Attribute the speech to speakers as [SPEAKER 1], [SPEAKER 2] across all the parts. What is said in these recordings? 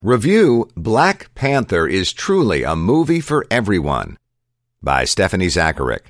[SPEAKER 1] Review Black Panther is truly a movie for everyone by Stephanie Zacharek.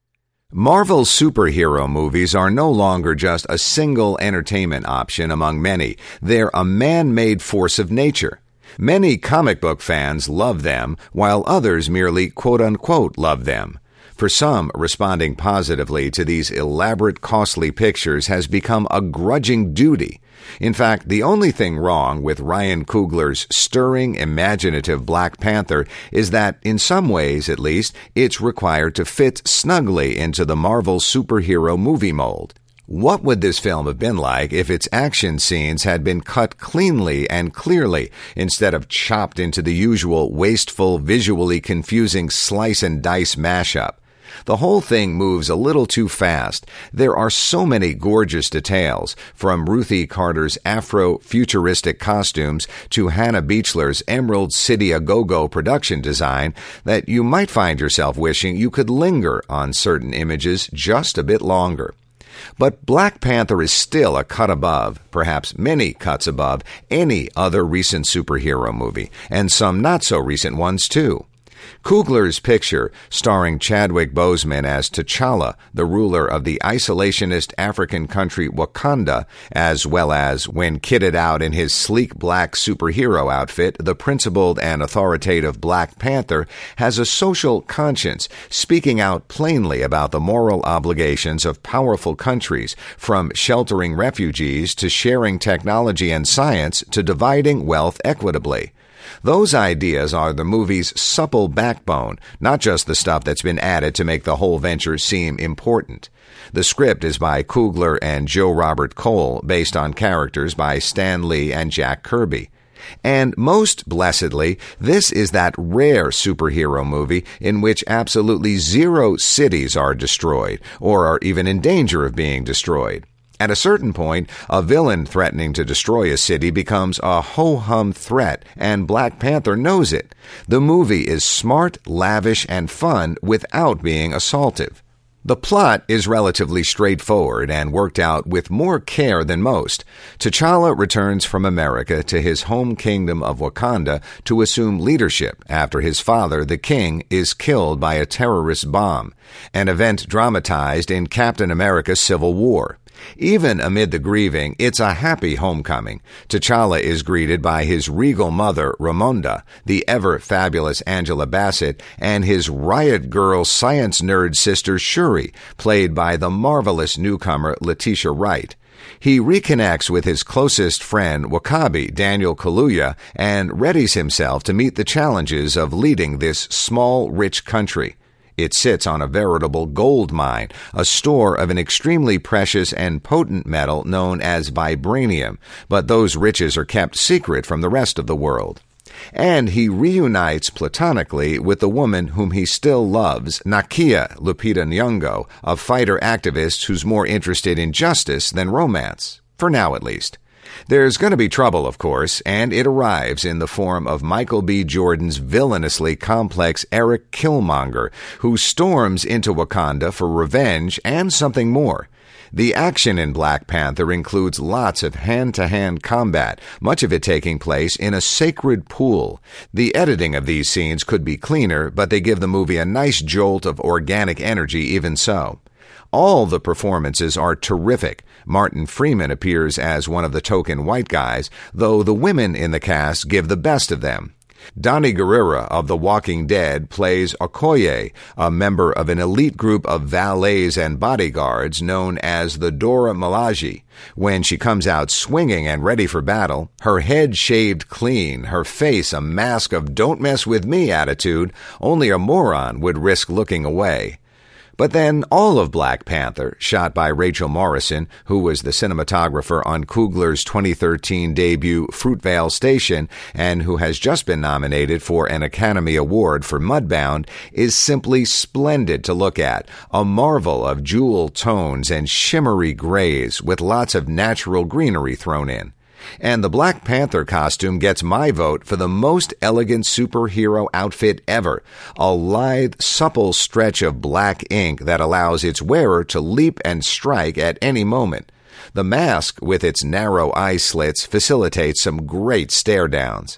[SPEAKER 1] Marvel superhero movies are no longer just a single entertainment option among many. They're a man-made force of nature. Many comic book fans love them, while others merely quote-unquote love them. For some, responding positively to these elaborate, costly pictures has become a grudging duty. In fact, the only thing wrong with Ryan Coogler's stirring, imaginative Black Panther is that, in some ways at least, it's required to fit snugly into the Marvel superhero movie mold. What would this film have been like if its action scenes had been cut cleanly and clearly instead of chopped into the usual wasteful, visually confusing slice-and-dice mashup? The whole thing moves a little too fast. There are so many gorgeous details, from Ruthie Carter's Afro-futuristic costumes to Hannah Beachler's Emerald City A-Go-Go production design, that you might find yourself wishing you could linger on certain images just a bit longer. But Black Panther is still a cut above, perhaps many cuts above, any other recent superhero movie, and some not-so-recent ones too. Coogler's picture, starring Chadwick Boseman as T'Challa, the ruler of the isolationist African country Wakanda, as well as, when kitted out in his sleek black superhero outfit, the principled and authoritative Black Panther, has a social conscience, speaking out plainly about the moral obligations of powerful countries, from sheltering refugees to sharing technology and science to dividing wealth equitably. Those ideas are the movie's supple backbone, not just the stuff that's been added to make the whole venture seem important. The script is by Coogler and Joe Robert Cole, based on characters by Stan Lee and Jack Kirby. And most blessedly, this is that rare superhero movie in which absolutely zero cities are destroyed, or are even in danger of being destroyed. At a certain point, a villain threatening to destroy a city becomes a ho-hum threat, and Black Panther knows it. The movie is smart, lavish, and fun without being assaultive. The plot is relatively straightforward and worked out with more care than most. T'Challa returns from America to his home kingdom of Wakanda to assume leadership after his father, the king, is killed by a terrorist bomb, an event dramatized in Captain America: Civil War. Even amid the grieving, it's a happy homecoming. T'Challa is greeted by his regal mother, Ramonda, the ever-fabulous Angela Bassett, and his riot girl science nerd sister, Shuri, played by the marvelous newcomer Letitia Wright. He reconnects with his closest friend, W'Kabi, Daniel Kaluuya, and readies himself to meet the challenges of leading this small, rich country. It sits on a veritable gold mine, a store of an extremely precious and potent metal known as vibranium, but those riches are kept secret from the rest of the world. And he reunites platonically with the woman whom he still loves, Nakia Lupita Nyong'o, a fighter activist who's more interested in justice than romance, for now at least. There's going to be trouble, of course, and it arrives in the form of Michael B. Jordan's villainously complex Eric Killmonger, who storms into Wakanda for revenge and something more. The action in Black Panther includes lots of hand-to-hand combat, much of it taking place in a sacred pool. The editing of these scenes could be cleaner, but they give the movie a nice jolt of organic energy even so. All the performances are terrific. Martin Freeman appears as one of the token white guys, though the women in the cast give the best of them. Donnie Guerrera of The Walking Dead plays Okoye, a member of an elite group of valets and bodyguards known as the Dora Milaje. When she comes out swinging and ready for battle, her head shaved clean, her face a mask of "don't mess with me" attitude, only a moron would risk looking away. But then all of Black Panther, shot by Rachel Morrison, who was the cinematographer on Coogler's 2013 debut Fruitvale Station and who has just been nominated for an Academy Award for Mudbound, is simply splendid to look at, a marvel of jewel tones and shimmery grays with lots of natural greenery thrown in. And the Black Panther costume gets my vote for the most elegant superhero outfit ever, a lithe, supple stretch of black ink that allows its wearer to leap and strike at any moment. The mask, with its narrow eye slits, facilitates some great stare-downs.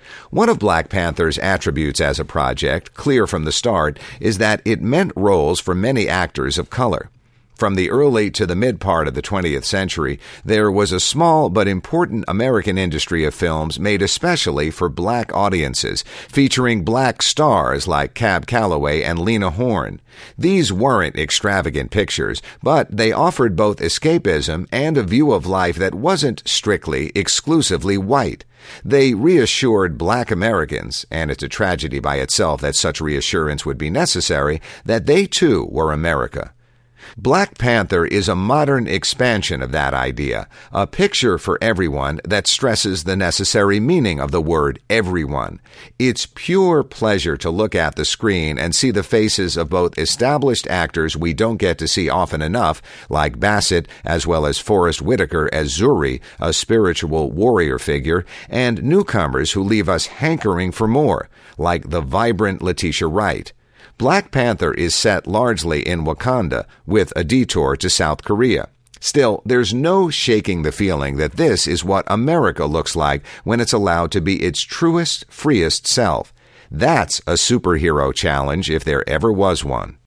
[SPEAKER 1] One of Black Panther's attributes as a project, clear from the start, is that it meant roles for many actors of color. From the early to the mid part of the 20th century, there was a small but important American industry of films made especially for black audiences, featuring black stars like Cab Calloway and Lena Horne. These weren't extravagant pictures, but they offered both escapism and a view of life that wasn't strictly, exclusively white. They reassured black Americans, and it's a tragedy by itself that such reassurance would be necessary, that they too were America. Black Panther is a modern expansion of that idea, a picture for everyone that stresses the necessary meaning of the word everyone. It's pure pleasure to look at the screen and see the faces of both established actors we don't get to see often enough, like Bassett, as well as Forrest Whitaker as Zuri, a spiritual warrior figure, and newcomers who leave us hankering for more, like the vibrant Letitia Wright. Black Panther is set largely in Wakanda, with a detour to South Korea. Still, there's no shaking the feeling that this is what America looks like when it's allowed to be its truest, freest self. That's a superhero challenge if there ever was one.